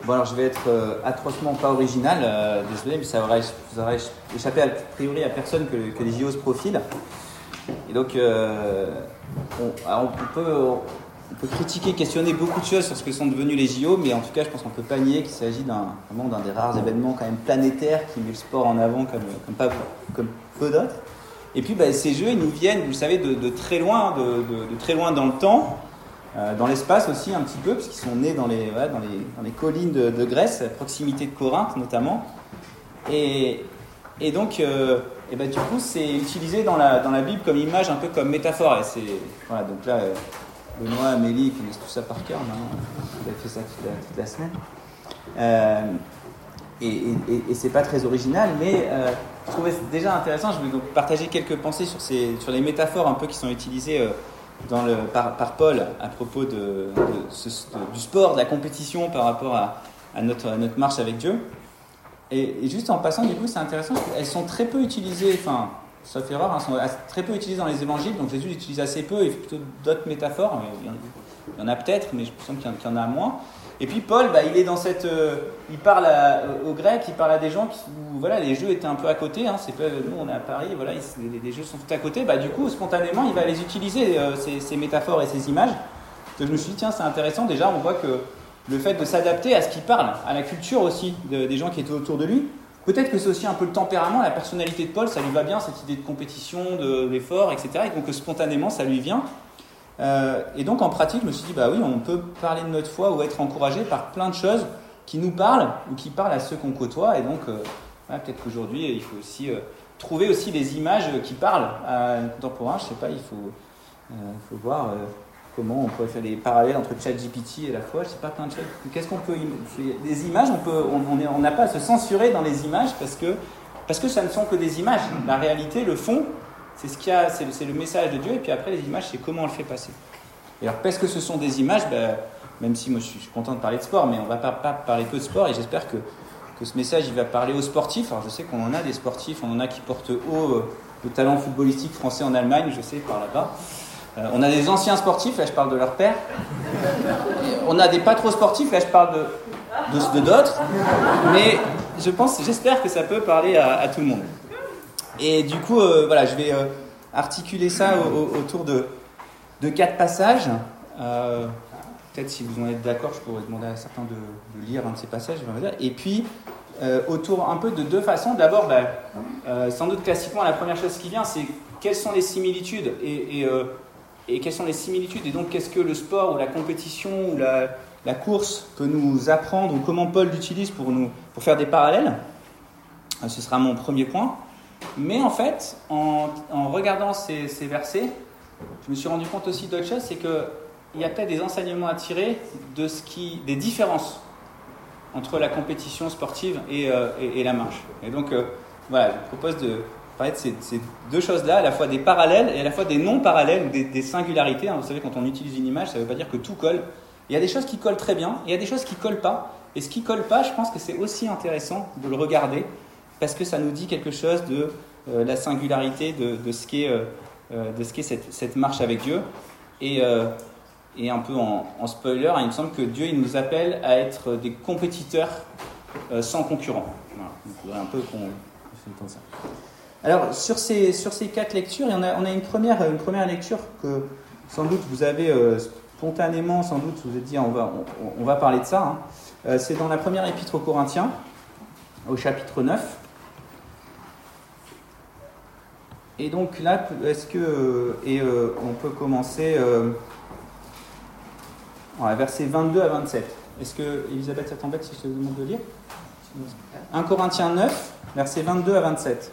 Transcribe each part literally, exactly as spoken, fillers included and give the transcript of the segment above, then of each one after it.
Bon, alors je vais être euh, atrocement pas original, euh, désolé, mais ça aurait, ça aurait échappé a priori à personne que, que les J O se profilent. Et donc, euh, on, alors on, peut, on peut critiquer, questionner beaucoup de choses sur ce que sont devenus les J O, mais en tout cas, je pense qu'on ne peut pas nier qu'il s'agit d'un, vraiment d'un des rares événements quand même planétaires qui met le sport en avant comme, comme, pas, comme peu d'autres. Et puis, bah, ces jeux, ils nous viennent, vous le savez, de, de, très, loin, de, de, de très loin dans le temps. Euh, dans l'espace aussi un petit peu, puisqu'ils sont nés dans les, voilà, dans les, dans les collines de, de Grèce, à proximité de Corinthe notamment. Et, et donc, euh, et ben, du coup, c'est utilisé dans la, dans la Bible comme image, un peu comme métaphore. Et c'est, voilà, donc là, euh, Benoît, Amélie, ils connaissent tout ça par cœur, vous avez fait ça toute la, toute la semaine. Euh, et, et, et c'est pas très original, mais euh, je trouvais déjà intéressant. Je vais donc partager quelques pensées sur, ces, sur les métaphores un peu qui sont utilisées euh, Dans le, par, par Paul à propos de, de, ce, de, du sport, de la compétition par rapport à, à, notre, à notre marche avec Dieu. Et, et juste en passant, du coup, c'est intéressant parce qu'elles sont très peu utilisées, enfin, ça fait rare, hein, sont très peu utilisées dans les évangiles, donc Jésus l'utilise assez peu, il fait plutôt d'autres métaphores, il y en, il y en a peut-être, mais je pense qu'il y en, qu'il y en a moins. Et puis Paul, bah, il est dans cette, euh, il parle à, aux Grecs, il parle à des gens qui, où voilà, les jeux étaient un peu à côté. Hein, c'est pas, nous on est à Paris, voilà, ils, les, les jeux sont tout à côté. Bah du coup, spontanément, il va les utiliser euh, ces, ces métaphores et ces images. Donc je me suis dit tiens, c'est intéressant. Déjà, on voit que le fait de s'adapter à ce qu'il parle, à la culture aussi de, des gens qui étaient autour de lui. Peut-être que c'est aussi un peu le tempérament, la personnalité de Paul, ça lui va bien cette idée de compétition, de l'effort, et cetera. Et donc spontanément, ça lui vient. Euh, et donc en pratique, je me suis dit, bah oui, on peut parler de notre foi ou être encouragé par plein de choses qui nous parlent ou qui parlent à ceux qu'on côtoie. Et donc, euh, voilà, peut-être qu'aujourd'hui, il faut aussi euh, trouver aussi des images qui parlent à un contemporain. Je sais pas, il faut, euh, faut voir euh, comment on peut faire des parallèles entre ChatGPT et la foi. Je sais pas, plein de choses. Qu'est-ce qu'on peut, des images, on peut, on n'a pas à se censurer dans les images parce que parce que ça ne sont que des images. La réalité, le fond. C'est, ce qu'il y a, c'est, le, c'est le message de Dieu, et puis après les images, c'est comment on le fait passer. Et alors, parce que ce sont des images, ben, même si moi je suis, je suis content de parler de sport, mais on ne va pas, pas parler que de sport, et j'espère que, que ce message il va parler aux sportifs. Alors je sais qu'on en a des sportifs, on en a qui portent haut euh, le talent footballistique français en Allemagne, je sais, par là-bas. Euh, on a des anciens sportifs, là je parle de leur père. On a des pas trop sportifs, là je parle de, de, de d'autres. Mais je pense, j'espère que ça peut parler à, à tout le monde. Et du coup, euh, voilà, je vais euh, articuler ça au, au, autour de, de quatre passages. Euh, peut-être si vous en êtes d'accord, je pourrais demander à certains de, de lire un de ces passages. Et puis, euh, autour un peu de deux façons. D'abord, bah, euh, sans doute classiquement, la première chose qui vient, c'est quelles sont les similitudes et, et, euh, et quelles sont les similitudes et donc qu'est-ce que le sport ou la compétition ou la, la course peut nous apprendre ou comment Paul l'utilise pour, nous, pour faire des parallèles. Euh, ce sera mon premier point. Mais en fait, en, en regardant ces, ces versets, je me suis rendu compte aussi d'autre chose, c'est qu'il y a peut-être des enseignements à tirer de ce qui, des différences entre la compétition sportive et, euh, et, et la marche. Et donc, euh, voilà, je propose de parler de ces, ces deux choses-là, à la fois des parallèles et à la fois des non-parallèles ou des, des singularités. Hein. Vous savez, quand on utilise une image, ça ne veut pas dire que tout colle. Il y a des choses qui collent très bien, et il y a des choses qui ne collent pas. Et ce qui ne colle pas, je pense que c'est aussi intéressant de le regarder, parce que ça nous dit quelque chose de euh, la singularité de, de ce qu'est, euh, de ce qu'est cette, cette marche avec Dieu. Et, euh, et un peu en, en spoiler, hein, il me semble que Dieu il nous appelle à être des compétiteurs euh, sans concurrents. Voilà, il faudrait un peu qu'on fasse comme ça. Alors, sur ces, sur ces quatre lectures, il y en a, on a une première, une première lecture que sans doute vous avez euh, spontanément, sans doute vous vous êtes dit, on va, on, on va parler de ça. Hein. Euh, c'est dans la première épître aux Corinthiens, au chapitre neuf. Et donc là, est-ce que et euh, on peut commencer euh, voilà, versets vingt-deux à vingt-sept. Est-ce que Elisabeth, ça t'embête si je te demande de lire ? un Corinthiens neuf, versets vingt-deux à vingt-sept.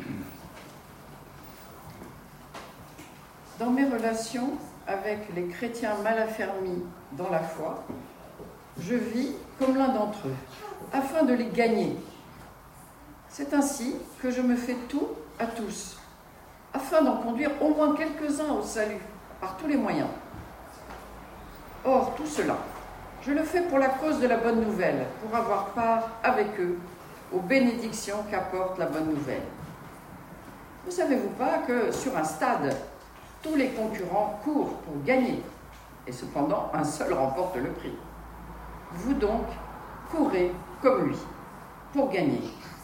Dans mes relations avec les chrétiens mal affermis dans la foi, je vis comme l'un d'entre eux, afin de les gagner. C'est ainsi que je me fais tout à tous, afin d'en conduire au moins quelques-uns au salut, par tous les moyens. Or, tout cela, je le fais pour la cause de la bonne nouvelle, pour avoir part avec eux aux bénédictions qu'apporte la bonne nouvelle. Ne savez-vous pas que sur un stade, tous les concurrents courent pour gagner, et cependant un seul remporte le prix. Vous donc, courez comme lui pour gagner.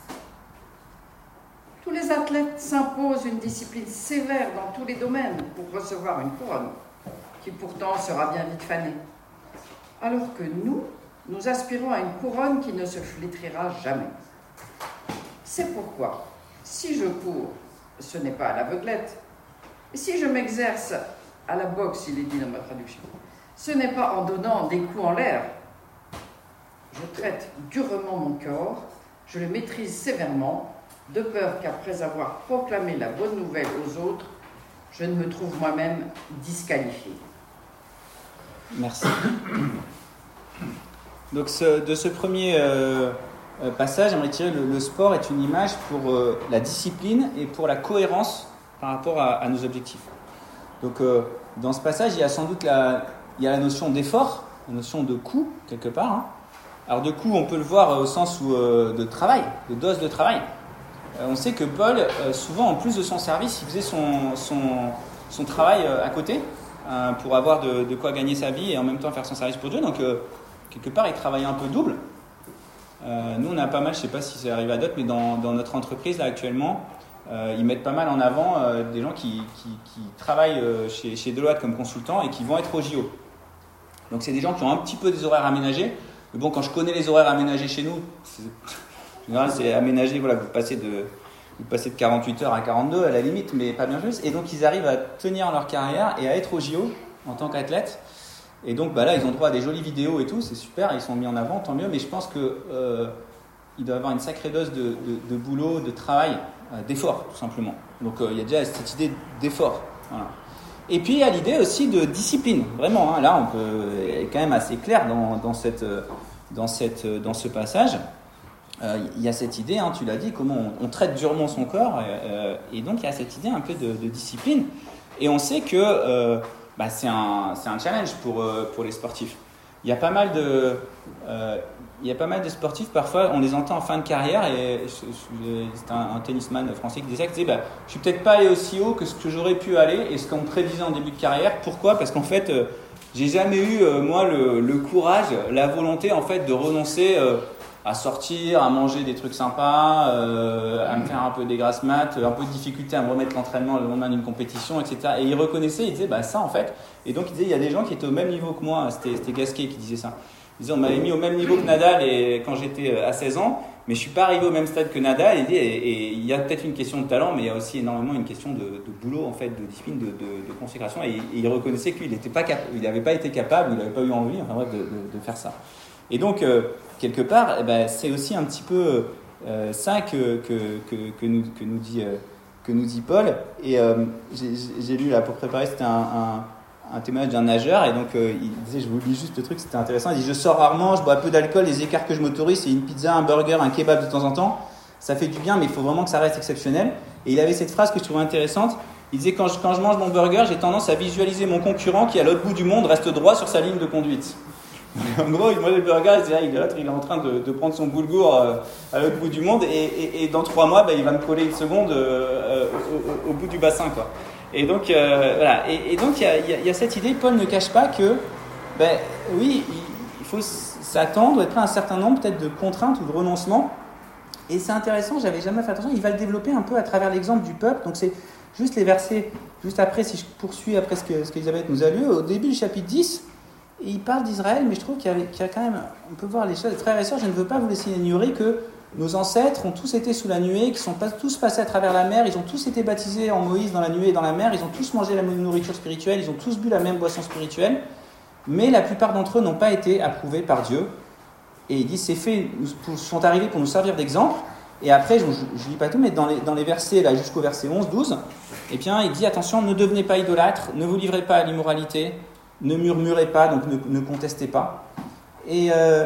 Tous les athlètes s'imposent une discipline sévère dans tous les domaines pour recevoir une couronne, qui pourtant sera bien vite fanée. Alors que nous, nous aspirons à une couronne qui ne se flétrira jamais. C'est pourquoi, si je cours, ce n'est pas à l'aveuglette, et si je m'exerce à la boxe, il est dit dans ma traduction, ce n'est pas en donnant des coups en l'air. Je traite durement mon corps, je le maîtrise sévèrement, de peur qu'après avoir proclamé la bonne nouvelle aux autres, je ne me trouve moi-même disqualifié. Merci. Donc ce, de ce premier euh, passage, j'aimerais tirer le, le sport est une image pour euh, la discipline et pour la cohérence par rapport à, à nos objectifs. Donc euh, dans ce passage, il y a sans doute la, il y a la notion d'effort, la notion de coût quelque part. Hein. Alors de coût, on peut le voir au sens où, euh, de travail, de dose de travail. Euh, on sait que Paul, euh, souvent en plus de son service, il faisait son, son, son travail euh, à côté euh, pour avoir de, de quoi gagner sa vie et en même temps faire son service pour Dieu. Donc euh, quelque part, il travaillait un peu double. Euh, nous, on a pas mal, je ne sais pas si ça arrive à d'autres, mais dans, dans notre entreprise là actuellement, euh, ils mettent pas mal en avant euh, des gens qui, qui, qui travaillent euh, chez, chez Deloitte comme consultants et qui vont être au J O. Donc c'est des gens qui ont un petit peu des horaires aménagés. Mais bon, quand je connais les horaires aménagés chez nous, c'est, en général, c'est aménagé, voilà, vous passez de, vous passez de quarante-huit heures à quarante-deux à la limite, mais pas bien plus. Et donc ils arrivent à tenir leur carrière et à être au J O en tant qu'athlète. Et donc bah là, ils ont droit à des jolies vidéos et tout, c'est super, ils sont mis en avant, tant mieux. Mais je pense que euh, il doit y avoir une sacrée dose de, de, de boulot, de travail, euh, d'effort, tout simplement. Donc euh, il y a déjà cette idée d'effort. Voilà. Et puis il y a l'idée aussi de discipline, vraiment. Hein, là, on peut, elle est quand même assez claire dans, dans, cette, dans, cette, dans ce passage. Euh, il y a cette idée, hein, tu l'as dit, comment on, on traite durement son corps. Euh, et donc il y a cette idée un peu de, de discipline. Et on sait que euh, bah, c'est, un, c'est un challenge pour, euh, pour les sportifs. Il y a pas mal de, euh, il y a pas mal de sportifs, parfois on les entend en fin de carrière, et je, je, c'est un, un tennisman français qui disait, qui disait bah, je suis peut-être pas allé aussi haut que ce que j'aurais pu aller et ce qu'on me prédisait en début de carrière. Pourquoi ? Parce qu'en fait, euh, j'ai jamais eu, euh, moi, le, le courage, la volonté en fait de renoncer euh, à sortir, à manger des trucs sympas, euh, à me faire un peu des grasses mat, un peu de difficulté à me remettre l'entraînement le lendemain d'une compétition, et cetera. Et il reconnaissait, il disait, bah ça en fait. Et donc il disait, il y a des gens qui étaient au même niveau que moi, c'était, c'était Gasquet qui disait ça. Il disait, on m'avait mis au même niveau que Nadal et, quand j'étais à seize ans, mais je suis pas arrivé au même stade que Nadal. Et, et, et il y a peut-être une question de talent, mais il y a aussi énormément une question de, de boulot, en fait, de discipline, de, de, de consécration. Et, et il reconnaissait qu'il n'était pas cap- il n'avait pas été capable, il n'avait pas eu envie, enfin bref, de, de, de faire ça. Et donc, euh, quelque part, eh ben, c'est aussi un petit peu euh, ça que, que, que, que, nous, que, nous dit, euh, que nous dit Paul. Et euh, j'ai, j'ai lu là pour préparer, c'était un, un, un témoignage d'un nageur. Et donc, euh, il disait, je vous lis juste le truc, c'était intéressant. Il dit, je sors rarement, je bois peu d'alcool, les écarts que je m'autorise, c'est une pizza, un burger, un kebab de temps en temps. Ça fait du bien, mais il faut vraiment que ça reste exceptionnel. Et il avait cette phrase que je trouvais intéressante. Il disait, quand je, quand je mange mon burger, j'ai tendance à visualiser mon concurrent qui, à l'autre bout du monde, reste droit sur sa ligne de conduite. En gros, il mange le burger, il, il, est il est en train de, de prendre son boulgour euh, à l'autre bout du monde, et, et, et dans trois mois, bah, il va me coller une seconde euh, au, au, au bout du bassin, quoi. Et donc, euh, voilà. Et, et donc, il y a, y, a, y a cette idée. Paul ne cache pas que, ben, oui, il, il faut s'attendre, être prêt à un certain nombre peut-être de contraintes ou de renoncements. Et c'est intéressant. J'avais jamais fait attention. Il va le développer un peu à travers l'exemple du peuple. Donc, c'est juste les versets. Juste après, si je poursuis après ce que ce qu'Elisabeth nous a lu, au début du chapitre dix. Et il parle d'Israël, mais je trouve qu'il y, a, qu'il y a quand même, on peut voir les choses. Frères et sœurs, je ne veux pas vous laisser ignorer que nos ancêtres ont tous été sous la nuée, qu'ils sont pas, tous passés à travers la mer, ils ont tous été baptisés en Moïse dans la nuée et dans la mer, ils ont tous mangé la même nourriture spirituelle, ils ont tous bu la même boisson spirituelle, mais la plupart d'entre eux n'ont pas été approuvés par Dieu. Et il dit, ces faits sont arrivés pour nous servir d'exemple. Et après, je ne lis pas tout, mais dans les, dans les versets, là, jusqu'au verset onze douze, eh bien, il dit, attention, ne devenez pas idolâtres, ne vous livrez pas à l'immoralité, ne murmurez pas, donc ne, ne contestez pas. Et euh,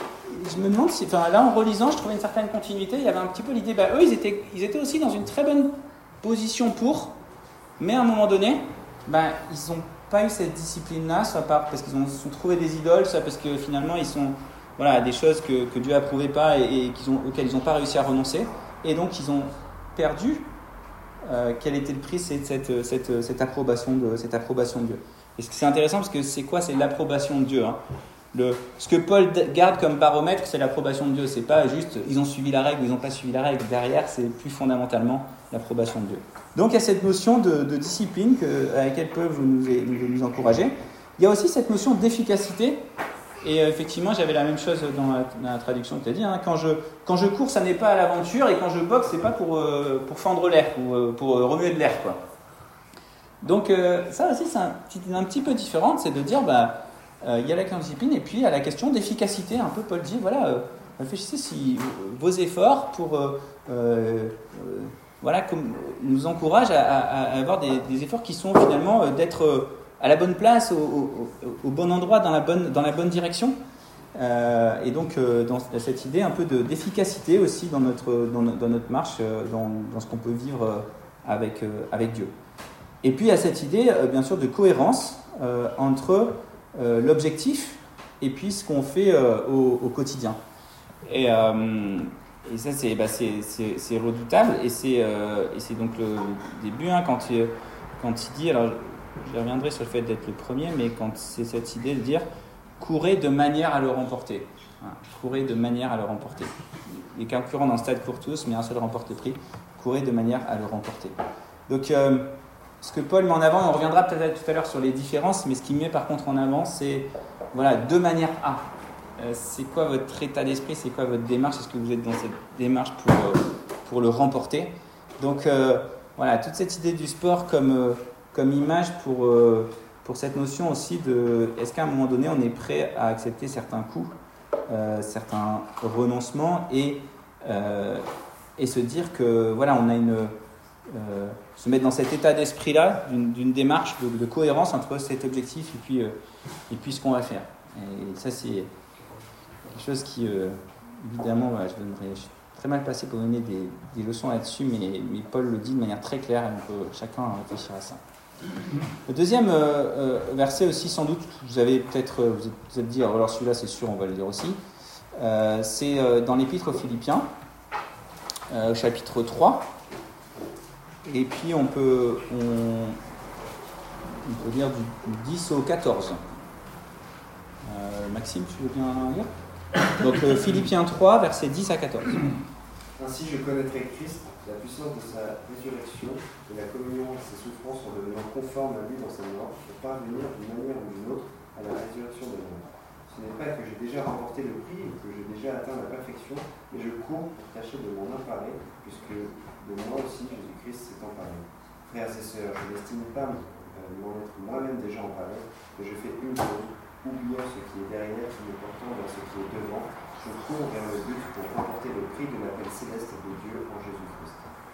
je me demande si, enfin là en relisant, je trouvais une certaine continuité. Il y avait un petit peu l'idée, bah eux ils étaient, ils étaient aussi dans une très bonne position pour, mais à un moment donné, bah, ils n'ont pas eu cette discipline-là, soit parce qu'ils ont, se sont trouvés des idoles, soit parce que finalement ils sont, voilà, des choses que, que Dieu n'approuvait pas et, et qu'ils ont, auxquelles ils n'ont pas réussi à renoncer, et donc ils ont perdu. Euh, quel était le prix, c'est cette, cette, cette approbation de cette approbation de Dieu. Et c'est intéressant parce que c'est quoi ? C'est l'approbation de Dieu. Hein. Le, ce que Paul garde comme baromètre, c'est l'approbation de Dieu. C'est pas juste ils ont suivi la règle ou ils n'ont pas suivi la règle. Derrière, c'est plus fondamentalement l'approbation de Dieu. Donc il y a cette notion de, de discipline que, à laquelle Paul veut nous, nous, nous encourager. Il y a aussi cette notion d'efficacité. Et euh, effectivement, j'avais la même chose dans la, dans la traduction que tu as dit. Hein. Quand, je, quand je cours, ça n'est pas à l'aventure. Et quand je boxe, c'est pas pour, euh, pour fendre l'air ou euh, pour euh, remuer de l'air, quoi. Donc euh, ça aussi, c'est un petit, un petit peu différent. C'est de dire... bah, Euh, il y a la discipline et puis il y a la question d'efficacité. Un peu, Paul dit, voilà, euh, réfléchissez si vos efforts pour, euh, euh, voilà, comme, nous encouragent à, à, à avoir des, des efforts qui sont finalement euh, d'être euh, à la bonne place, au, au, au bon endroit, dans la bonne, dans la bonne direction. Euh, et donc, euh, dans cette idée un peu de, d'efficacité aussi dans notre, dans, dans notre marche, euh, dans, dans ce qu'on peut vivre euh, avec, euh, avec Dieu. Et puis, il y a cette idée, euh, bien sûr, de cohérence euh, entre Euh, l'objectif et puis ce qu'on fait euh, au, au quotidien. Et, euh, et ça, c'est, bah, c'est, c'est, c'est redoutable et c'est, euh, et c'est donc le début, hein, quand, il, quand il dit, alors je reviendrai sur le fait d'être le premier, mais quand c'est cette idée de dire courez de manière à le remporter. Hein, courez de manière à le remporter. Les concurrents dans le stade courent tous, mais un seul remporte le prix. Courez de manière à le remporter. Donc, euh, ce que Paul met en avant, on reviendra peut-être tout à l'heure sur les différences, mais ce qu'il met par contre en avant, c'est voilà, de manière à. Euh, c'est quoi votre état d'esprit, c'est quoi votre démarche, est-ce que vous êtes dans cette démarche pour, euh, pour le remporter? Donc euh, voilà, toute cette idée du sport comme, euh, comme image pour, euh, pour cette notion aussi de est-ce qu'à un moment donné on est prêt à accepter certains coups, euh, certains renoncements et, euh, et se dire que voilà, on a une. Euh, se mettre dans cet état d'esprit-là, d'une, d'une démarche de, de cohérence entre cet objectif et puis, euh, et puis ce qu'on va faire. Et ça, c'est quelque chose qui, euh, évidemment, voilà, je, donnerais, je suis très mal placé pour donner des, des leçons là-dessus, mais, mais Paul le dit de manière très claire, et donc euh, chacun réfléchir à ça. Le deuxième euh, euh, verset aussi, sans doute, vous avez peut-être, vous êtes, vous êtes dit, alors celui-là, c'est sûr, on va le dire aussi, euh, c'est euh, dans l'Épître aux Philippiens, euh, au chapitre trois. Et puis on peut, on, on peut lire du, du dix au quatorze. Euh, Maxime, tu veux bien lire? Donc euh, Philippiens trois, versets dix à quatorze. Ainsi je connaîtrai Christ, la puissance de sa résurrection et la communion de ses souffrances en devenant conforme à lui dans sa mort, pour parvenir d'une manière ou d'une autre à la résurrection des morts. Ce n'est pas que j'ai déjà remporté le prix ou que j'ai déjà atteint la perfection, mais je cours pour tâcher de m'en emparer, puisque de moi aussi Jésus-Christ s'est emparé. Frères et sœurs, je n'estime pas euh, m'en être moi-même déjà emparé, que je fais une chose, oubliant ce qui est derrière, me portant vers ce qui est devant, je cours vers le but pour remporter le prix de l'appel céleste de Dieu en Jésus-Christ.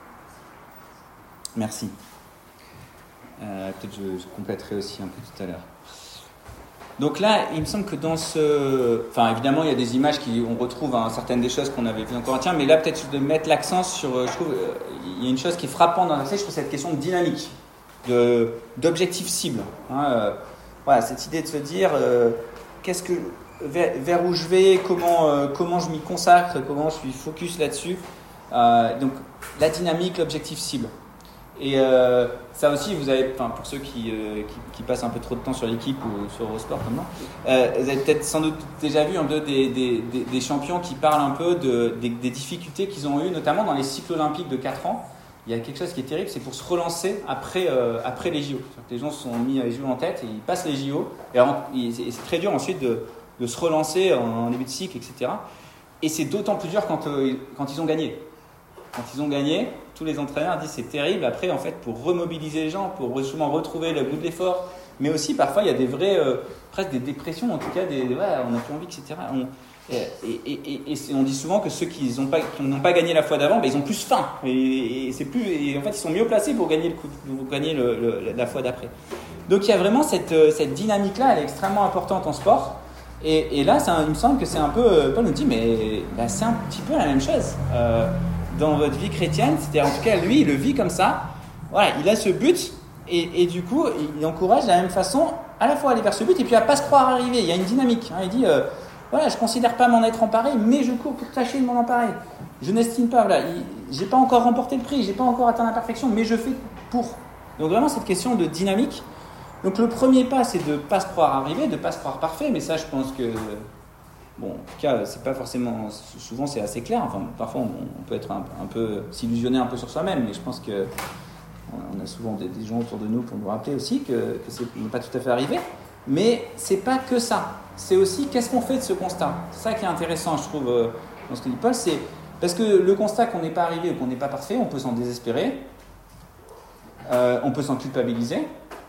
Merci. Euh, peut-être je, je compléterai aussi un peu tout à l'heure. Donc là, il me semble que dans ce... Enfin, évidemment, il y a des images qui... On retrouve hein, certaines des choses qu'on avait vues en Corinthiens, mais là, peut-être de mettre l'accent sur... Je trouve, euh, il y a une chose qui est frappante dans le verset, je trouve cette question de dynamique, de, d'objectif cible. Hein, euh, voilà, cette idée de se dire, euh, qu'est-ce que... Vers, vers où je vais, comment, euh, comment je m'y consacre, comment je suis focus là-dessus. Euh, donc, la dynamique, l'objectif cible. Et euh, ça aussi, vous avez, enfin, pour ceux qui, euh, qui, qui passent un peu trop de temps sur l'équipe ou sur Eurosport comme moi, euh, vous avez peut-être sans doute déjà vu un peu des, des, des, des champions qui parlent un peu de, des, des difficultés qu'ils ont eues, notamment dans les cycles olympiques de quatre ans. Il y a quelque chose qui est terrible, c'est pour se relancer après, euh, après les J O. Les gens se sont mis les J O en tête et ils passent les J O. Et, alors, et c'est très dur ensuite de, de se relancer en, en début de cycle, et cetera. Et c'est d'autant plus dur quand, euh, quand ils ont gagné. Quand ils ont gagné, tous les entraîneurs disent c'est terrible. Après, en fait, pour remobiliser les gens, pour justement retrouver le goût de l'effort, mais aussi parfois il y a des vrais, euh, presque des dépressions, en tout cas, des, ouais, on n'a plus envie, et cetera. On, et, et, et, et on dit souvent que ceux qui n'ont pas, qui n'ont pas gagné la fois d'avant, ben, ils ont plus faim. Et, et c'est plus, et en fait, ils sont mieux placés pour gagner, le coup, pour gagner le, le, la fois d'après. Donc il y a vraiment cette, cette dynamique-là, elle est extrêmement importante en sport. Et, et là, ça, il me semble que c'est un peu, Paul nous dit, mais ben, c'est un petit peu la même chose. Euh, dans votre vie chrétienne, c'est-à-dire en tout cas lui il le vit comme ça, voilà, il a ce but et, et du coup il encourage de la même façon à la fois à aller vers ce but et puis à pas se croire arriver. Il y a une dynamique, hein. Il dit euh, voilà, je considère pas m'en être emparé, mais je cours pour tâcher de m'en emparer. Je n'estime pas, voilà, il, j'ai pas encore remporté le prix, j'ai pas encore atteint la perfection, mais je fais pour. Donc vraiment cette question de dynamique. Donc le premier pas, c'est de ne pas se croire arrivé, de ne pas se croire parfait, mais ça je pense que, bon, en tout cas, c'est pas forcément, souvent c'est assez clair, enfin parfois on, on peut être un, un peu, s'illusionner un peu sur soi-même, mais je pense que on a souvent des, des gens autour de nous pour nous rappeler aussi que, que c'est n'est pas tout à fait arrivé, mais c'est pas que ça, c'est aussi qu'est-ce qu'on fait de ce constat. C'est ça qui est intéressant, je trouve, dans ce que dit Paul, c'est parce que le constat qu'on n'est pas arrivé ou qu'on n'est pas parfait, on peut s'en désespérer, euh, on peut s'en culpabiliser,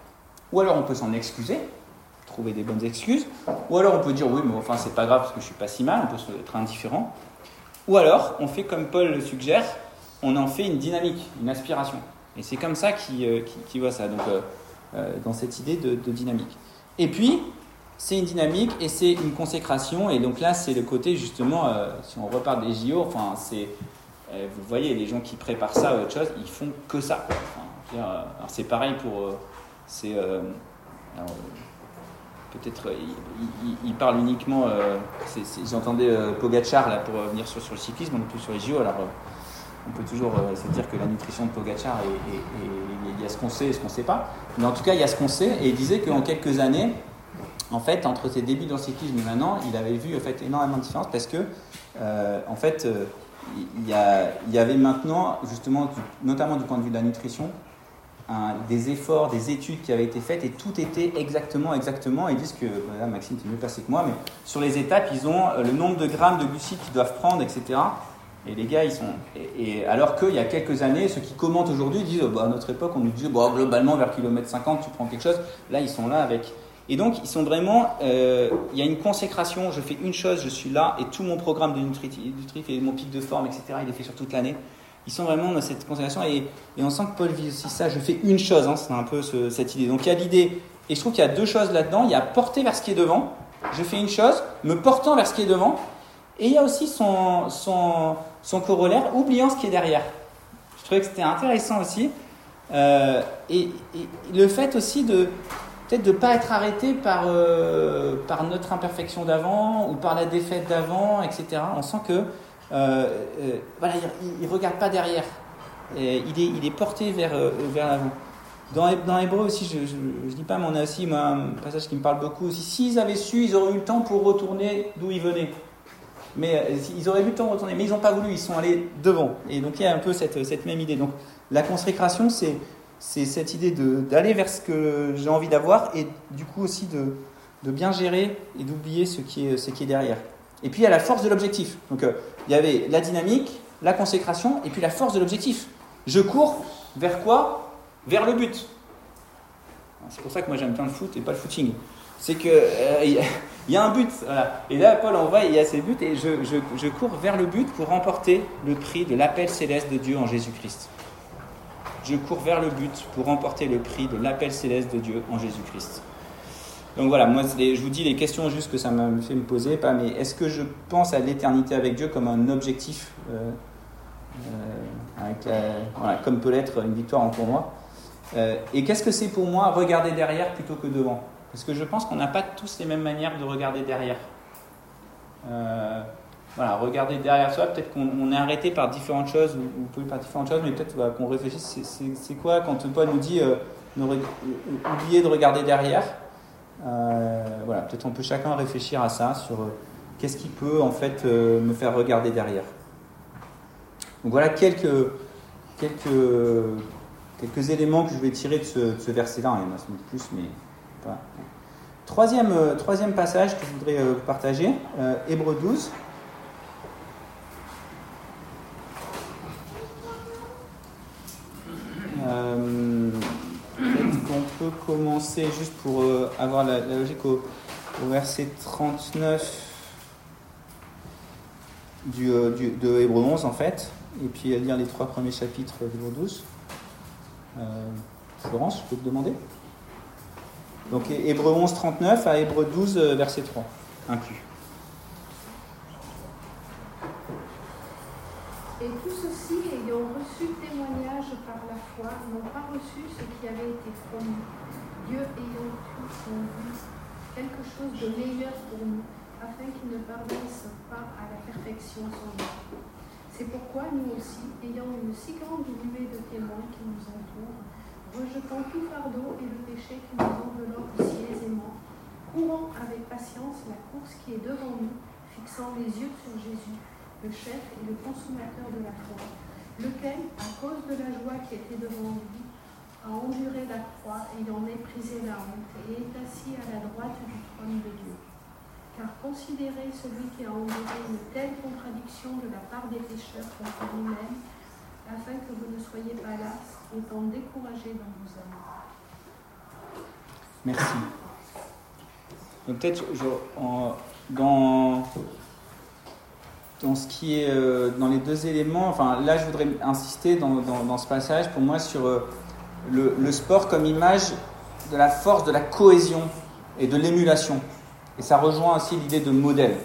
ou alors on peut s'en excuser, trouver des bonnes excuses, ou alors on peut dire oui mais enfin c'est pas grave parce que je suis pas si mal, on peut être indifférent, ou alors on fait comme Paul le suggère, on en fait une dynamique, une aspiration, et c'est comme ça qu'il, euh, qu'il, qu'il voit ça, donc euh, euh, dans cette idée de, de dynamique. Et puis c'est une dynamique et c'est une consécration, et donc là c'est le côté justement, euh, si on repart des J O, enfin c'est, euh, vous voyez les gens qui préparent ça ou autre chose, ils font que ça, quoi. Enfin, je veux dire, alors c'est pareil pour euh, c'est euh, alors, peut-être il, il, il parle uniquement euh, c'est, c'est, j'entendais euh, Pogacar là pour euh, venir sur, sur le cyclisme, on est plus sur les J O, alors euh, on peut toujours euh, se dire que la nutrition de Pogacar est, est, est, il y a ce qu'on sait et ce qu'on ne sait pas, mais en tout cas il y a ce qu'on sait, et il disait qu'en quelques années en fait entre ses débuts dans le cyclisme et maintenant il avait vu en fait énormément de différences parce que euh, en fait euh, il, y a, il y avait maintenant justement du, notamment du point de vue de la nutrition Un, des efforts, des études qui avaient été faites et tout était exactement, exactement. Ils disent que, voilà, Maxime, tu es mieux passé que moi, mais sur les étapes, ils ont le nombre de grammes de glucides qu'ils doivent prendre, et cetera. Et les gars, ils sont. Et, et alors qu'il y a quelques années, ceux qui commentent aujourd'hui disent oh, bah, à notre époque, on nous disait bah, globalement vers kilomètre cinquante, tu prends quelque chose. Là, ils sont là avec. Et donc, ils sont vraiment. Euh, il y a une consécration. Je fais une chose, je suis là, et tout mon programme de nutritif et mon pic de forme, et cetera, il est fait sur toute l'année. Ils sont vraiment dans cette consécration et, et on sent que Paul vit aussi ça. Je fais une chose, hein, c'est un peu ce, cette idée. Donc il y a l'idée, et je trouve qu'il y a deux choses là-dedans. Il y a porter vers ce qui est devant. Je fais une chose, me portant vers ce qui est devant. Et il y a aussi son, son, son corollaire, oubliant ce qui est derrière. Je trouvais que c'était intéressant aussi. Euh, et, et le fait aussi de peut-être de ne pas être arrêté par, euh, par notre imperfection d'avant ou par la défaite d'avant, et cetera. On sent que Euh, euh, voilà, il ne regarde pas derrière. Et il, est, il est porté vers, euh, vers l'avant. Dans, dans Hébreu aussi, je ne dis pas, mais on a aussi moi, un passage qui me parle beaucoup aussi. S'ils avaient su, ils auraient eu le temps pour retourner d'où ils venaient. Mais euh, ils auraient eu le temps de retourner, mais ils n'ont pas voulu, ils sont allés devant. Et donc il y a un peu cette, cette même idée. Donc la consécration, c'est, c'est cette idée de, d'aller vers ce que j'ai envie d'avoir et du coup aussi de, de bien gérer et d'oublier ce qui est, ce qui est derrière. Et puis il y a la force de l'objectif. Donc euh, il y avait la dynamique, la consécration, et puis la force de l'objectif. Je cours vers quoi ? Vers le but. C'est pour ça que moi j'aime bien le foot et pas le footing. C'est qu'il euh, y, y a un but. Voilà. Et là, Paul envoie, il y a ces buts, et je, je, je cours vers le but pour remporter le prix de l'appel céleste de Dieu en Jésus-Christ. Je cours vers le but pour remporter le prix de l'appel céleste de Dieu en Jésus-Christ. Donc voilà, moi je vous dis les questions juste que ça m'a fait me poser, pas, mais est-ce que je pense à l'éternité avec Dieu comme un objectif, euh, euh, avec la, voilà, comme peut l'être une victoire en tournoi, euh, et qu'est-ce que c'est pour moi regarder derrière plutôt que devant ? Parce que je pense qu'on n'a pas tous les mêmes manières de regarder derrière. Euh, voilà, regarder derrière soi, peut-être qu'on on est arrêté par différentes choses, ou, ou par différentes choses, mais peut-être voilà, qu'on réfléchisse, c'est, c'est, c'est quoi quand Paul nous dit euh, ne re, oublier de regarder derrière. Euh, voilà, peut-être on peut chacun réfléchir à ça, sur euh, qu'est-ce qui peut en fait euh, me faire regarder derrière. Donc voilà quelques, quelques, quelques éléments que je vais tirer de ce, de ce verset-là, il y en a sans doute plus, mais pas. Troisième, euh, troisième passage que je voudrais euh, partager, euh, Hébreux douze. Euh, On peut commencer juste pour euh, avoir la, la logique au, au verset trente-neuf du, euh, du, de Hébreux onze en fait, et puis lire les trois premiers chapitres d'Hébreux douze. Euh, Florence, je peux te demander ? Donc Hébreux onze, trente-neuf à Hébreux douze, verset trois, inclus. Et tous ceux-ci, ayant reçu témoignage par la foi, n'ont pas reçu ce qui avait été promis, Dieu ayant eu en vue quelque chose de meilleur pour nous, afin qu'ils ne parviennent pas à la perfection sans nous. C'est pourquoi nous aussi, ayant une si grande nuée de témoins qui nous entourent, rejetant tout fardeau et le péché qui nous enveloppe si aisément, courant avec patience la course qui est devant nous, fixant les yeux sur Jésus, le chef et le consommateur de la foi, lequel, à cause de la joie qui était devant lui, a enduré la croix, ayant méprisé la honte, et est assis à la droite du trône de Dieu. Car considérez celui qui a enduré une telle contradiction de la part des pécheurs contre lui-même, afin que vous ne soyez pas las, étant découragés dans vos âmes. Merci. Donc peut-être je, en, dans, dans ce qui est euh, dans les deux éléments, enfin là je voudrais insister dans, dans, dans ce passage pour moi sur euh, le, le sport comme image de la force, de la cohésion et de l'émulation. Et ça rejoint aussi l'idée de modèle.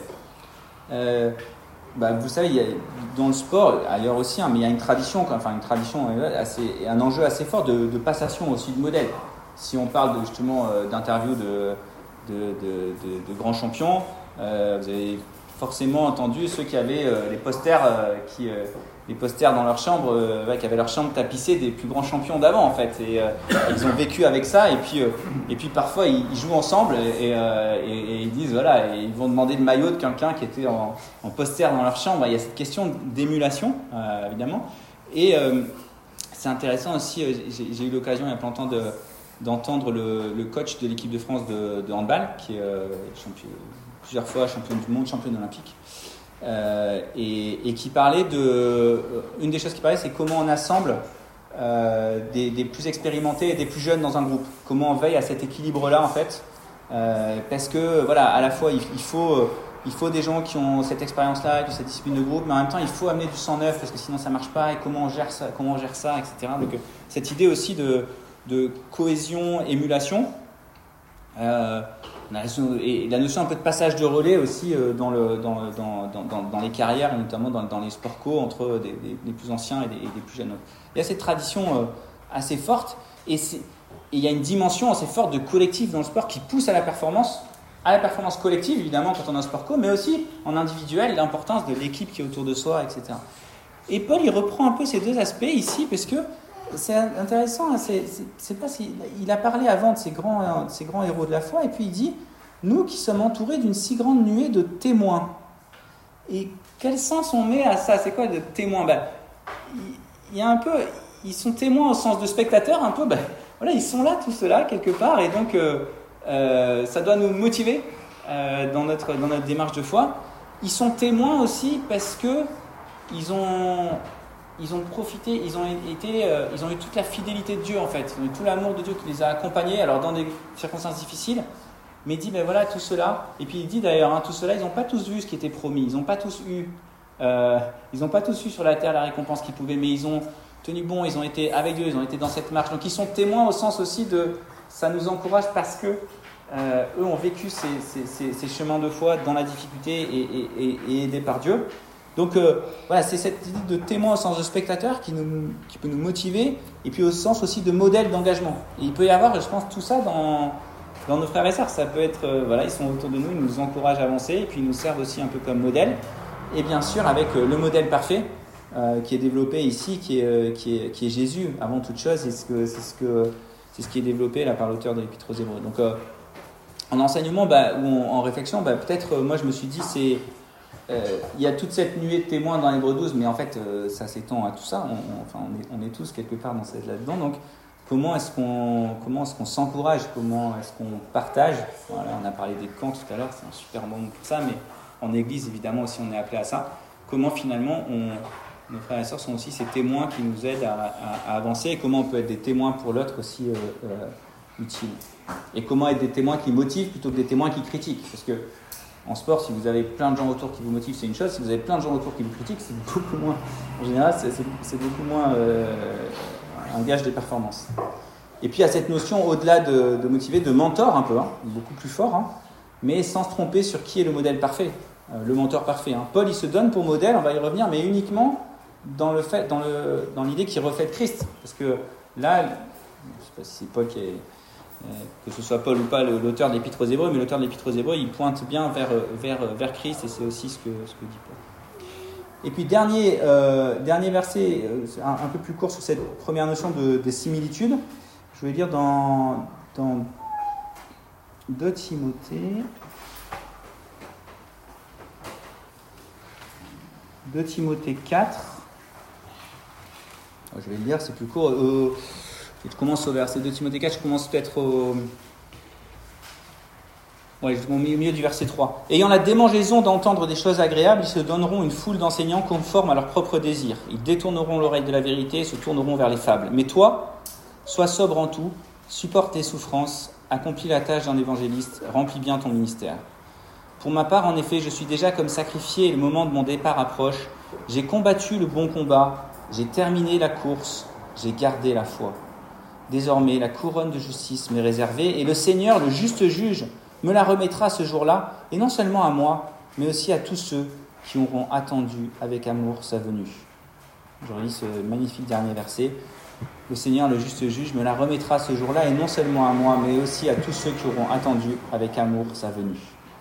Euh, bah, vous savez, il y a, dans le sport, ailleurs aussi, hein, mais il y a une tradition, enfin une tradition, assez, un enjeu assez fort de, de passation aussi de modèle. Si on parle de, justement euh, d'interviews de, de, de, de, de grands champions, euh, vous avez forcément entendu ceux qui avaient euh, les posters, euh, qui, euh, les posters dans leur chambre, euh, ouais, qui avaient leur chambre tapissée des plus grands champions d'avant en fait. Et euh, ils ont vécu avec ça. Et puis, euh, et puis parfois ils, ils jouent ensemble et, et, euh, et, et ils disent voilà, et ils vont demander le maillot de quelqu'un qui était en, en poster dans leur chambre. Il y a cette question d'émulation euh, évidemment. Et euh, c'est intéressant aussi. Euh, j'ai, j'ai eu l'occasion il y a pas longtemps de d'entendre le, le coach de l'équipe de France de, de handball, qui est euh, champion, plusieurs fois champion du monde, championne olympique, euh, et, et qui parlait de... Euh, une des choses qui parlait, c'est comment on assemble euh, des, des plus expérimentés et des plus jeunes dans un groupe. Comment on veille à cet équilibre-là, en fait. Euh, parce que, voilà, à la fois, il, il, faut, il faut des gens qui ont cette expérience-là, qui ont cette discipline de groupe, mais en même temps, il faut amener du sang neuf, parce que sinon, ça ne marche pas, et comment on gère ça, comment on gère ça, et cetera. Donc, cette idée aussi de... de cohésion, émulation, euh, et la notion un peu de passage de relais aussi euh, dans, le, dans, dans, dans, dans les carrières, notamment dans, dans les sports co, entre des, des, des plus anciens et des, et des plus jeunes. Il y a cette tradition euh, assez forte, et, c'est, et il y a une dimension assez forte de collectif dans le sport qui pousse à la performance, à la performance collective évidemment quand on est en sport co, mais aussi en individuel, l'importance de l'équipe qui est autour de soi, et cetera. Et Paul, il reprend un peu ces deux aspects ici, parce que c'est intéressant, c'est, c'est, c'est pas si, il a parlé avant de ces, grands, de ces grands héros de la foi, et puis il dit « Nous qui sommes entourés d'une si grande nuée de témoins ». Et quel sens on met à ça ? C'est quoi de témoins ? Ben, il y a un peu, ils sont témoins au sens de spectateurs, un peu, ben, voilà, ils sont là, tous ceux-là, quelque part, et donc euh, euh, ça doit nous motiver euh, dans, notre, dans notre démarche de foi. Ils sont témoins aussi parce que ils ont... Ils ont profité, ils ont été, euh, ils ont eu toute la fidélité de Dieu en fait, ils ont eu tout l'amour de Dieu qui les a accompagnés, alors dans des circonstances difficiles, mais il dit ben voilà tout cela, et puis il dit d'ailleurs hein, tout cela, ils n'ont pas tous vu ce qui était promis, ils n'ont pas tous eu, euh, ils n'ont pas tous eu sur la terre la récompense qu'ils pouvaient, mais ils ont tenu bon, ils ont été avec Dieu, ils ont été dans cette marche, donc ils sont témoins au sens aussi de, ça nous encourage parce que euh, eux ont vécu ces, ces, ces, ces chemins de foi dans la difficulté et, et, et, et aidés par Dieu. Donc euh, voilà, c'est cette idée de témoin au sens de spectateur qui, nous, qui peut nous motiver, et puis au sens aussi de modèle d'engagement. Et il peut y avoir, je pense, tout ça dans, dans nos frères et sœurs. Ça peut être, euh, voilà, ils sont autour de nous, ils nous encouragent à avancer, et puis ils nous servent aussi un peu comme modèle. Et bien sûr, avec euh, le modèle parfait euh, qui est développé ici, qui est, euh, qui est, qui est Jésus avant toute chose, c'est ce, que, c'est, ce que, c'est ce qui est développé là par l'auteur de l'Épître aux Hébreux. Donc euh, en enseignement bah, ou en, en réflexion, bah, peut-être, euh, moi je me suis dit, c'est... Il euh, y a toute cette nuée de témoins dans l'Hébreux douze, mais en fait, euh, ça s'étend à tout ça. On, on, enfin, on, est, on est tous quelque part dans cette, là-dedans. Donc, comment est-ce qu'on, comment est-ce qu'on s'encourage ? Comment est-ce qu'on partage ? Voilà, on a parlé des camps tout à l'heure, c'est un super moment pour ça, mais en Église, évidemment, aussi, on est appelé à ça. Comment, finalement, on, nos frères et sœurs sont aussi ces témoins qui nous aident à, à, à avancer, et comment on peut être des témoins pour l'autre aussi euh, euh, utiles. Et comment être des témoins qui motivent plutôt que des témoins qui critiquent. Parce que en sport, si vous avez plein de gens autour qui vous motivent, c'est une chose. Si vous avez plein de gens autour qui vous critiquent, c'est beaucoup moins. En général, c'est, c'est, c'est beaucoup moins euh, un gage de performance. Et puis, il y a cette notion, au-delà de, de motiver, de mentor un peu, hein, beaucoup plus fort, hein, mais sans se tromper sur qui est le modèle parfait, euh, le mentor parfait. Hein. Paul, il se donne pour modèle, on va y revenir, mais uniquement dans, le fait, dans, le, dans l'idée qu'il reflète Christ. Parce que là, je ne sais pas si c'est Paul qui est... que ce soit Paul ou pas l'auteur de l'Épître aux Hébreux, mais l'auteur de l'Épître aux Hébreux, il pointe bien vers, vers, vers Christ, et c'est aussi ce que, ce que dit Paul. Et puis, dernier, euh, dernier verset, un, un peu plus court sur cette première notion de, de similitude, je vais lire dans, dans deux Timothée. deux Timothée quatre. Je vais le lire, c'est plus court. Euh, je commence au verset deux Timothée quatre, je commence peut-être au... Ouais, au milieu du verset trois. Ayant la démangeaison d'entendre des choses agréables, ils se donneront une foule d'enseignants conformes à leurs propres désirs. Ils détourneront l'oreille de la vérité et se tourneront vers les fables. Mais toi, sois sobre en tout, supporte tes souffrances, accomplis la tâche d'un évangéliste, remplis bien ton ministère. Pour ma part, en effet, je suis déjà comme sacrifié et le moment de mon départ approche. J'ai combattu le bon combat, j'ai terminé la course, j'ai gardé la foi. Désormais, la couronne de justice m'est réservée et le Seigneur, le juste juge, me la remettra ce jour-là, et non seulement à moi, mais aussi à tous ceux qui auront attendu avec amour sa venue. Je relis ce magnifique dernier verset. Le Seigneur, le juste juge, me la remettra ce jour-là, et non seulement à moi, mais aussi à tous ceux qui auront attendu avec amour sa venue.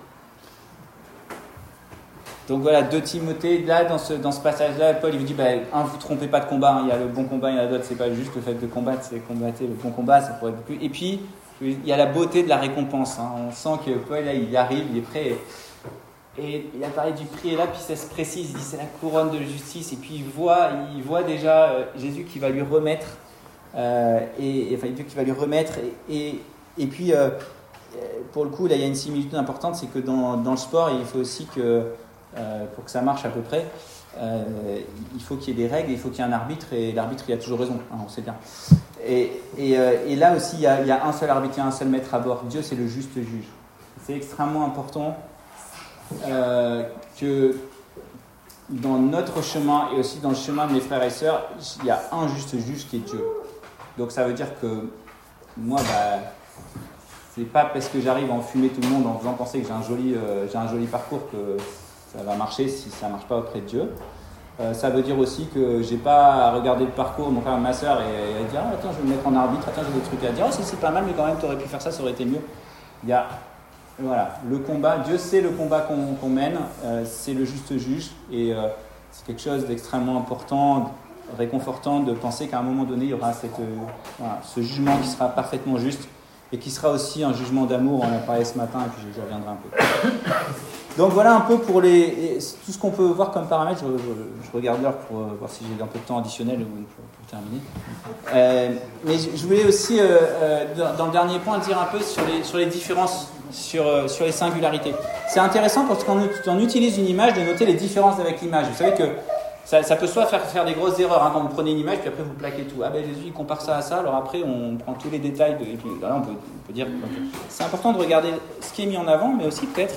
Donc voilà, deux Timothée, là, dans ce, dans ce passage-là, Paul, il vous dit, bah, un, vous ne trompez pas de combat, hein, il y a le bon combat, il y en a d'autres, c'est pas juste le fait de combattre, c'est combattre le bon combat, ça pourrait être plus. Et puis, il y a la beauté de la récompense, hein. On sent que Paul, là, il arrive, il est prêt, et, et il a parlé du prix, et là, puis ça se précise, il dit, c'est la couronne de justice, et puis il voit, il voit déjà euh, Jésus qui va lui remettre, euh, et, et, enfin, Dieu qui va lui remettre, et, et, et puis, euh, pour le coup, là, il y a une similitude importante, c'est que dans, dans le sport, il faut aussi que, Euh, pour que ça marche à peu près, euh, il faut qu'il y ait des règles, il faut qu'il y ait un arbitre, et l'arbitre il a toujours raison, hein, on sait bien. Et, et, euh, et là aussi il y, a, il y a un seul arbitre, il y a un seul maître à bord. Dieu c'est le juste juge. C'est extrêmement important euh, que dans notre chemin et aussi dans le chemin de mes frères et sœurs, il y a un juste juge qui est Dieu. Donc ça veut dire que moi, bah, c'est pas parce que j'arrive à enfumer tout le monde en faisant penser que j'ai un joli, euh, j'ai un joli parcours que ça va marcher si ça ne marche pas auprès de Dieu. Euh, ça veut dire aussi que j'ai pas à regarder le parcours de mon frère et ma sœur et, et dire ah, attends, je vais me mettre en arbitre, attends, j'ai des trucs à dire, oh, c'est, c'est pas mal, mais quand même, tu aurais pu faire ça, ça aurait été mieux. Il y a voilà, le combat, Dieu sait le combat qu'on, qu'on mène, euh, c'est le juste juge, et euh, c'est quelque chose d'extrêmement important, réconfortant de penser qu'à un moment donné, il y aura cette, euh, voilà, ce jugement qui sera parfaitement juste et qui sera aussi un jugement d'amour. On en a parlé ce matin, et puis je reviendrai un peu. Donc voilà un peu pour les, tout ce qu'on peut voir comme paramètres. Je, je, je regarde l'heure pour voir si j'ai un peu de temps additionnel pour, pour terminer. Euh, mais je, je voulais aussi, euh, euh, dans, dans le dernier point, dire un peu sur les, sur les différences, sur, euh, sur les singularités. C'est intéressant parce qu'on on utilise une image de noter les différences avec l'image. Vous savez que ça, ça peut soit faire, faire des grosses erreurs hein, quand vous prenez une image puis après vous plaquez tout. Ah ben Jésus il compare ça à ça, alors après on prend tous les détails de, et puis là on peut, on peut dire. Okay. C'est important de regarder ce qui est mis en avant, mais aussi peut-être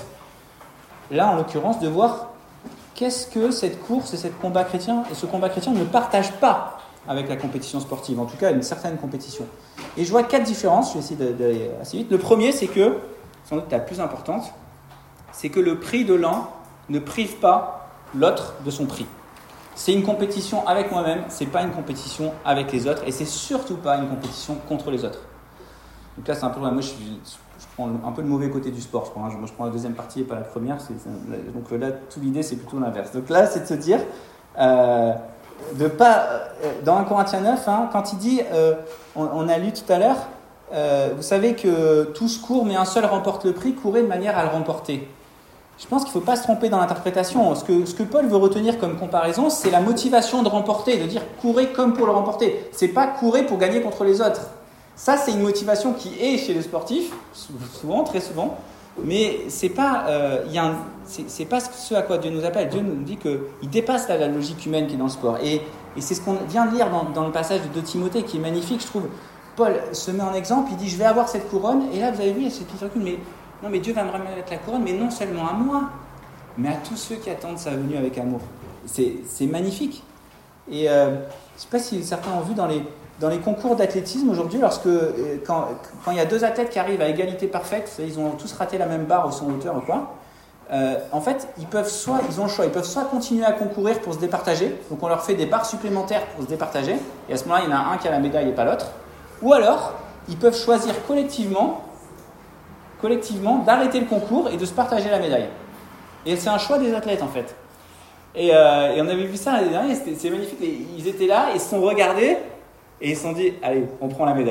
là en l'occurrence de voir qu'est-ce que cette course et ce combat chrétien et ce combat chrétien ne partagent pas avec la compétition sportive, en tout cas une certaine compétition. Et je vois quatre différences, je vais essayer d'aller assez vite. Le premier, c'est que, sans doute la plus importante, c'est que le prix de l'un ne prive pas l'autre de son prix. C'est une compétition avec moi-même, c'est pas une compétition avec les autres, et c'est surtout pas une compétition contre les autres. Donc là, c'est un peu, moi, je, je prends un peu le mauvais côté du sport. Je prends, je, je prends la deuxième partie et pas la première. C'est, c'est, donc là, toute l'idée, c'est plutôt l'inverse. Donc là, c'est de se dire, euh, de pas, euh, dans un Corinthiens neuf, hein, quand il dit, euh, on, on a lu tout à l'heure, euh, vous savez que tous courent, mais un seul remporte le prix. Courez de manière à le remporter. Je pense qu'il ne faut pas se tromper dans l'interprétation. Ce que, ce que Paul veut retenir comme comparaison, c'est la motivation de remporter, de dire courez comme pour le remporter. C'est pas courir pour gagner contre les autres. Ça, c'est une motivation qui est chez les sportifs, souvent, très souvent, mais c'est pas, euh, y a un, c'est, c'est pas ce à quoi Dieu nous appelle. Dieu nous dit qu'il dépasse la, la logique humaine qui est dans le sport. Et, et c'est ce qu'on vient de lire dans, dans le passage de deux Timothée qui est magnifique, je trouve. Paul se met en exemple, il dit je vais avoir cette couronne, et là vous avez vu, il y a cette petite recul, mais non, mais Dieu va me remettre la couronne, mais non seulement à moi, mais à tous ceux qui attendent sa venue avec amour. C'est, c'est magnifique. Et euh, je ne sais pas si certains ont vu dans les, dans les concours d'athlétisme aujourd'hui, lorsque quand, quand il y a deux athlètes qui arrivent à égalité parfaite, ils ont tous raté la même barre au son hauteur ou quoi, euh, en fait, ils peuvent soit, ils ont le choix, ils peuvent soit continuer à concourir pour se départager, donc on leur fait des barres supplémentaires pour se départager, et à ce moment-là, il y en a un qui a la médaille et pas l'autre, ou alors, ils peuvent choisir collectivement collectivement d'arrêter le concours et de se partager la médaille. Et c'est un choix des athlètes en fait. Et, euh, et on avait vu ça l'année dernière, c'était, c'est magnifique. Et ils étaient là, ils se sont regardés et ils se sont dit allez, on prend la médaille.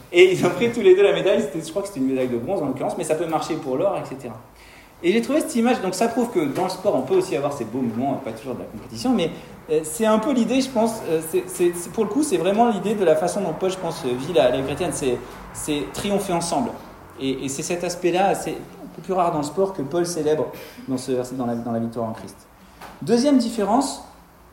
Et ils ont pris tous les deux la médaille, c'était, je crois que c'était une médaille de bronze en l'occurrence, mais ça peut marcher pour l'or, et cetera. Et j'ai trouvé cette image, donc ça prouve que dans le sport, on peut aussi avoir ces beaux moments, pas toujours de la compétition, mais euh, c'est un peu l'idée, je pense, euh, c'est, c'est, c'est, pour le coup, c'est vraiment l'idée de la façon dont Paul, je pense, vit la, la vie chrétienne, c'est, c'est triompher ensemble. Et, et c'est cet aspect-là, c'est un peu plus rare dans le sport que Paul célèbre dans ce verset, dans la, dans la victoire en Christ. Deuxième différence,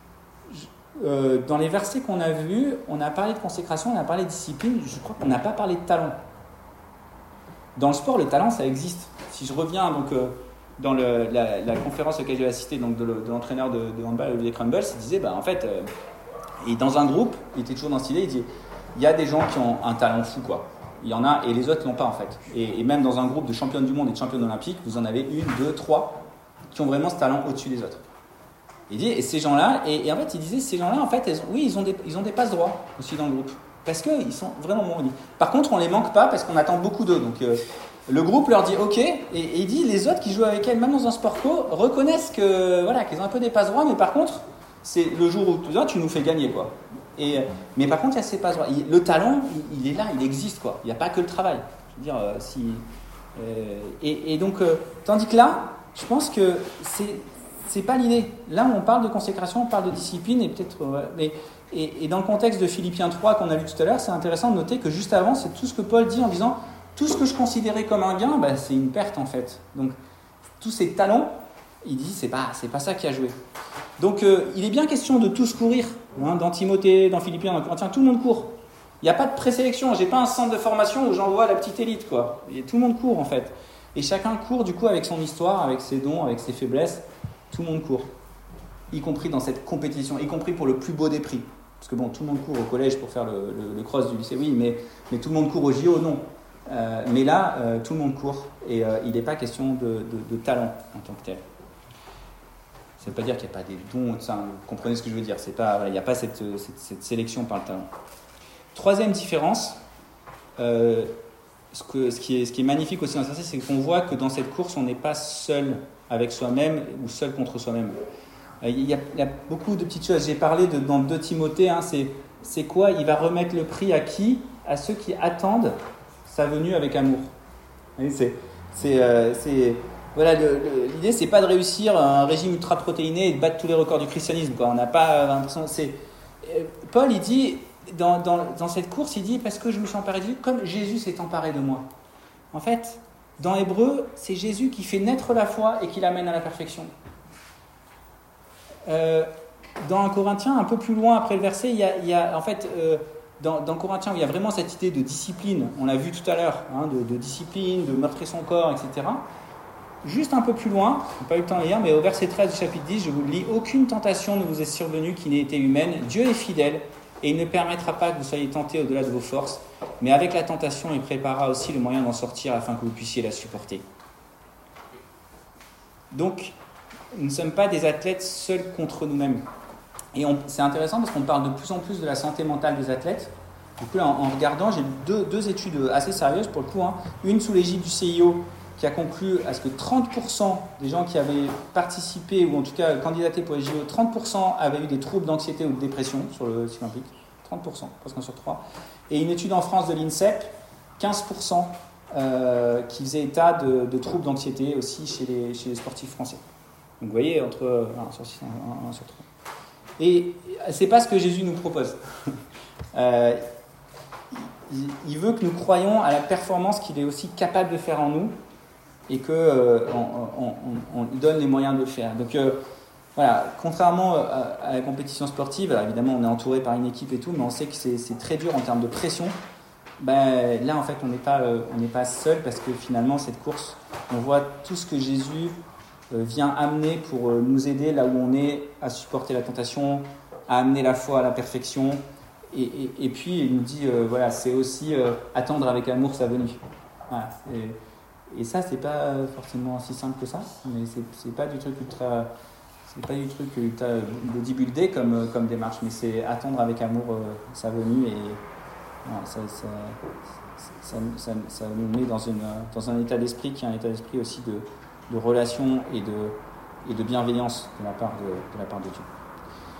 euh, dans les versets qu'on a vus, on a parlé de consécration, on a parlé de discipline, je crois qu'on n'a pas parlé de talent. Dans le sport, le talent, ça existe. Si je reviens donc euh, dans le, la, la conférence auquel j'ai assisté donc de, le, de l'entraîneur de, de handball, Olivier Crumbles, il disait, bah, en fait, euh, et dans un groupe, il était toujours dans cette idée, il dit, il y a des gens qui ont un talent fou, quoi. Il y en a, et les autres l'ont pas, en fait. Et, et même dans un groupe de championnes du monde et de championnes olympiques, vous en avez une, deux, trois qui ont vraiment ce talent au-dessus des autres. Il dit, et ces gens-là, et, et en fait, il disait, ces gens-là, en fait, elles, oui, ils ont des, ils ont des passes droits aussi dans le groupe. Parce qu'ils sont vraiment bons. Par contre, on les manque pas parce qu'on attend beaucoup d'eux. Donc, euh, le groupe leur dit OK, et, et il dit les autres qui jouent avec elles, même dans un sport co, reconnaissent que voilà, qu'ils ont un peu des passes droits, mais par contre, c'est le jour où toi, tu nous fais gagner, quoi. Et mais par contre, il y a ces passes droits. Il, le talent, il, il est là, il existe, quoi. Il n'y a pas que le travail. Je veux dire, euh, si euh, et, et donc, euh, tandis que là, je pense que c'est c'est pas l'idée. Là, où on parle de consécration, on parle de discipline, et peut-être, euh, mais et, et dans le contexte de Philippiens trois qu'on a vu tout à l'heure, c'est intéressant de noter que juste avant, c'est tout ce que Paul dit en disant tout ce que je considérais comme un gain, bah, c'est une perte en fait. Donc, tous ces talents, il dit, c'est pas, c'est pas ça qui a joué. Donc, euh, il est bien question de tous courir. Hein, dans Timothée, dans Philippiens, dans Corinthiens, tout le monde court. Il n'y a pas de présélection. J'ai pas un centre de formation où j'envoie la petite élite, quoi. Et tout le monde court en fait. Et chacun court du coup avec son histoire, avec ses dons, avec ses faiblesses. Tout le monde court. Y compris dans cette compétition, y compris pour le plus beau des prix. Parce que bon, tout le monde court au collège pour faire le, le, le cross du lycée, oui, mais, mais tout le monde court au J O, non. Euh, mais là, euh, tout le monde court et euh, il n'est pas question de, de, de talent en tant que tel. Ça ne veut pas dire qu'il n'y a pas des dons, ça, vous comprenez ce que je veux dire. C'est pas, voilà, il n'y a pas cette, cette, cette sélection par le talent. Troisième différence, euh, ce, que, ce, qui est, ce qui est magnifique aussi dans ce verset, c'est qu'on voit que dans cette course, on n'est pas seul avec soi-même ou seul contre soi-même. Euh, il, y a, il y a beaucoup de petites choses. J'ai parlé de, dans deux Timothée, hein, c'est, c'est quoi ? Il va remettre le prix à qui ? À ceux qui attendent sa venue avec amour. C'est, c'est, euh, c'est, voilà, le, le, l'idée, c'est pas de réussir un régime ultra-protéiné et de battre tous les records du christianisme, quoi. On n'a pas l'impression. C'est, Paul, il dit, dans, dans, dans cette course, il dit, parce que je me suis emparé de lui, comme Jésus s'est emparé de moi. En fait, dans Hébreu, c'est Jésus qui fait naître la foi et qui l'amène à la perfection. Euh, dans un Corinthiens, un peu plus loin après le verset, il y a, il y a en fait. Euh, Dans, dans Corinthiens, où il y a vraiment cette idée de discipline, on l'a vu tout à l'heure, hein, de, de discipline, de meurtrer son corps, et cetera. Juste un peu plus loin, je n'ai pas eu le temps de lire, mais au verset treize du chapitre dix, je vous le lis, « Aucune tentation ne vous est survenue qui n'ait été humaine. Dieu est fidèle et il ne permettra pas que vous soyez tentés au-delà de vos forces, mais avec la tentation, il préparera aussi le moyen d'en sortir afin que vous puissiez la supporter. » Donc, nous ne sommes pas des athlètes seuls contre nous-mêmes. Et on, c'est intéressant parce qu'on parle de plus en plus de la santé mentale des athlètes. Du coup, là, en, en regardant, j'ai lu deux, deux études assez sérieuses pour le coup. Hein. Une sous l'égide du C I O qui a conclu à ce que trente pour cent des gens qui avaient participé ou en tout cas candidaté pour les J O, trente pour cent avaient eu des troubles d'anxiété ou de dépression sur le cycle olympique. trente pour cent, presque un sur trois. Et une étude en France de l'INSEP, quinze pour cent euh, qui faisait état de, de troubles d'anxiété aussi chez les, chez les sportifs français. Donc vous voyez, entre un sur six, un sur trois. Et c'est pas ce que Jésus nous propose. Euh, il, il veut que nous croyions à la performance qu'il est aussi capable de faire en nous et qu'on euh, on, on, on lui donne les moyens de le faire. Donc euh, voilà, contrairement à, à la compétition sportive, alors évidemment on est entouré par une équipe et tout, mais on sait que c'est, c'est très dur en termes de pression. Ben, là en fait on n'est pas, euh, on n'est pas seul parce que finalement cette course, on voit tout ce que Jésus vient amener pour nous aider là où on est à supporter la tentation, à amener la foi à la perfection. Et, et, et puis il nous dit, euh, voilà, c'est aussi euh, attendre avec amour sa venue. Voilà. Et, et ça, c'est pas forcément si simple que ça, mais c'est, c'est pas du truc ultra, c'est pas du truc ultra bodybuildé comme, comme démarche, mais c'est attendre avec amour euh, sa venue. Et voilà, ça, ça, ça, ça, ça nous met dans, une, dans un état d'esprit qui est un état d'esprit aussi de de relation et de, et de bienveillance de la part de, de la part de Dieu.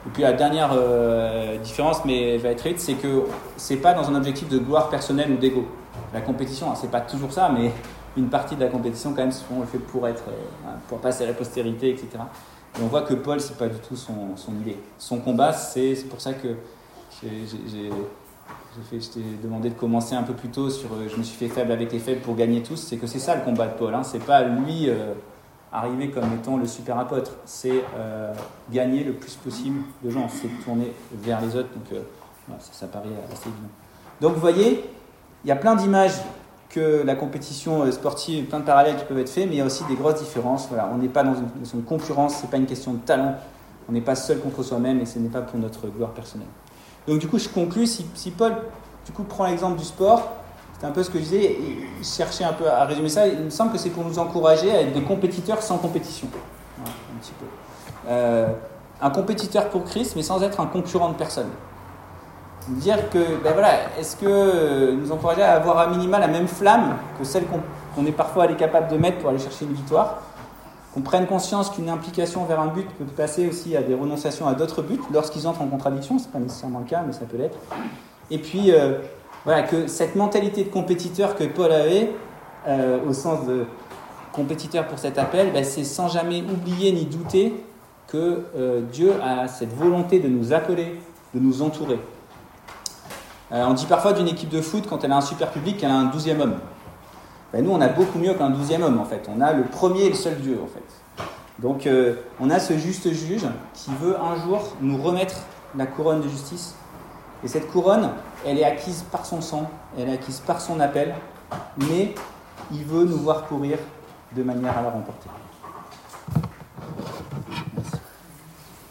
Et puis la dernière euh, différence, mais je vais être vite, c'est que c'est pas dans un objectif de gloire personnelle ou d'ego. La compétition, hein, c'est pas toujours ça, mais une partie de la compétition quand même souvent fait pour être, euh, pour passer à la postérité, et cetera. Et on voit que Paul, c'est pas du tout son, son idée. Son combat, c'est, c'est pour ça que j'ai, j'ai, j'ai, j'ai fait, je t'ai demandé de commencer un peu plus tôt sur euh, je me suis fait faible avec les faibles pour gagner tous. C'est que c'est ça le combat de Paul. Hein. C'est pas lui euh, arriver comme étant le super apôtre. C'est euh, gagner le plus possible de gens. C'est tourner vers les autres. Donc euh, ouais, ça, ça paraît assez évident. Donc vous voyez, il y a plein d'images que la compétition sportive, plein de parallèles qui peuvent être faits, mais il y a aussi des grosses différences. Voilà, on n'est pas dans une, dans une concurrence, c'est pas une question de talent. On n'est pas seul contre soi-même et ce n'est pas pour notre gloire personnelle. Donc du coup, je conclus. Si, si Paul, du coup, prend l'exemple du sport, c'est un peu ce que je disais. Et il cherchait un peu à résumer ça. Il me semble que c'est pour nous encourager à être des compétiteurs sans compétition. Voilà, un petit peu. Euh, un compétiteur pour Christ, mais sans être un concurrent de personne. Dire que, ben voilà, est-ce que nous encourager à avoir à minima la même flamme que celle qu'on, qu'on est parfois allé capable de mettre pour aller chercher une victoire, qu'on prenne conscience qu'une implication vers un but peut passer aussi à des renonciations à d'autres buts lorsqu'ils entrent en contradiction, c'est pas nécessairement le cas, mais ça peut l'être. Et puis, euh, voilà, que cette mentalité de compétiteur que Paul avait, euh, au sens de compétiteur pour cet appel, ben c'est sans jamais oublier ni douter que euh, Dieu a cette volonté de nous appeler, de nous entourer. Euh, on dit parfois d'une équipe de foot, quand elle a un super public, qu'elle a un douzième homme. Ben nous, on a beaucoup mieux qu'un douzième homme, en fait. On a le premier et le seul Dieu, en fait. Donc, euh, on a ce juste juge qui veut un jour nous remettre la couronne de justice. Et cette couronne, elle est acquise par son sang, elle est acquise par son appel, mais il veut nous voir courir de manière à la remporter.